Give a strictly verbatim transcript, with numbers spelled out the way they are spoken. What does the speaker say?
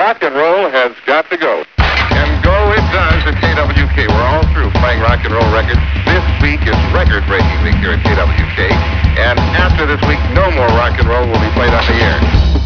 rock and roll has got to go. And go it does at K W K. We're all through playing rock and roll records. This week is record-breaking week here at K W K. And after this week, no more rock and roll will be played on the air.